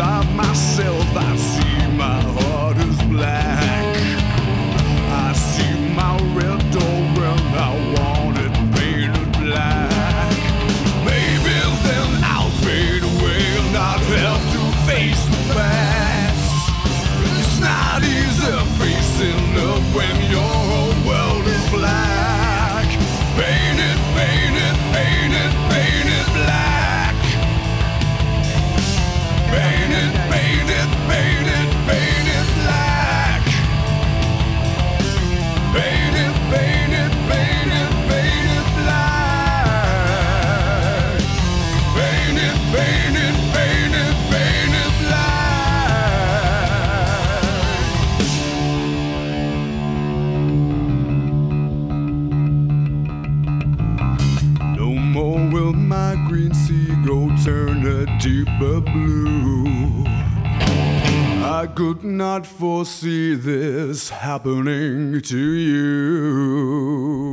inside myself, I see my heart is black. I see my red door and I want it painted black. Maybe then I'll fade away and I'd have to face the past. It's not easy facing up when your whole world is black. Paint it, paint it, paint it, paint it black. Paint it, paint it, paint it, paint it black. Paint it, paint it, paint it, paint it black. Paint it, paint it, paint it, paint it black. No more will my green seagull turn a deeper blue. I could not foresee this happening to you.